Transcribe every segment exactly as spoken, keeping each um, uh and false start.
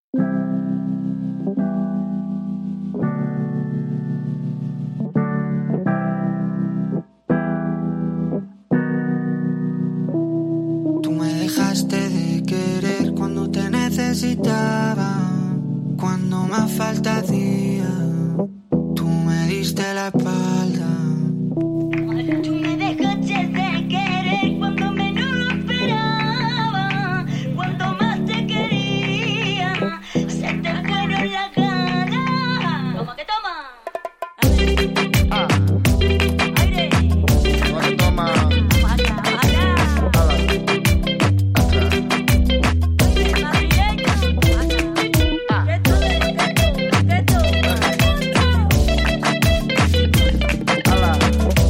Tú me dejaste de querer cuando te necesitaba, cuando más falta hacía. Tú me diste la espalda. Tú me dejaste de querer cuando menos lo esperaba, cuando más te quería, se te fueron las ganas. Toma que toma. Ah. Aire. Toma que toma. Para, para. Ala. Atrás. Aire madrileño. Ah. Reto, reto, reto. Ala.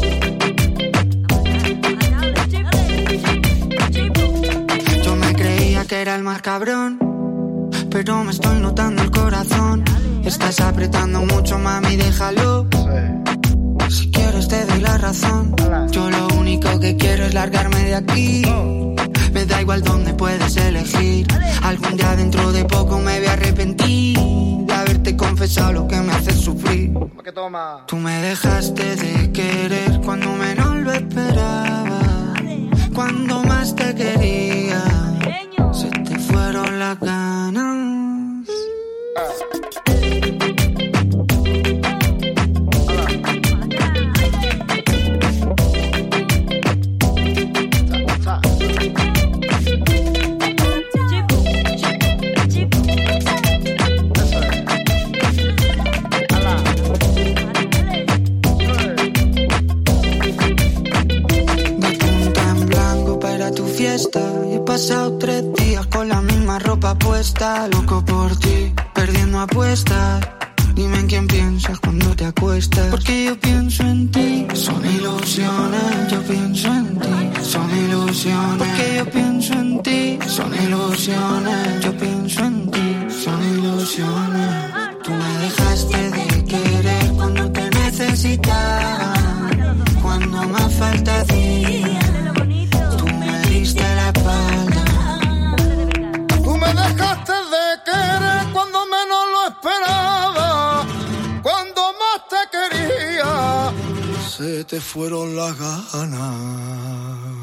Yo me creía que era el más cabrón, pero me estoy notando el corazón. Estás apretando mucho, mami, déjalo. Sí. Si quieres te doy la razón. Yo lo único que quiero es largarme de aquí. Me da igual dónde puedes elegir. Algún día dentro de poco me voy a arrepentir de haberte confesado lo que me hace sufrir. Toma que toma. Tú me dejaste de querer cuando menos lo esperaba, cuando más te quería, se te fueron las ganas. Sa, sa. Eso es. Ala. De punta en blanco para tu fiesta. Y he pasado tres días con la misma ropa puesta. Loco por ti, perdiendo apuestas. Dime en quién piensas cuando te acuestas. Porque yo pienso en ti. Son ilusiones, yo pienso en ti. Son ilusiones. Porque yo pienso en ti. Son ilusiones, yo pienso en ti. Son ilusiones. Tú me dejaste de querer cuando te necesitaba, cuando más falta hacía. Tú me diste la espalda. Tú me dejaste de querer cuando menos lo esperaba, cuando más te quería, se te fueron las ganas.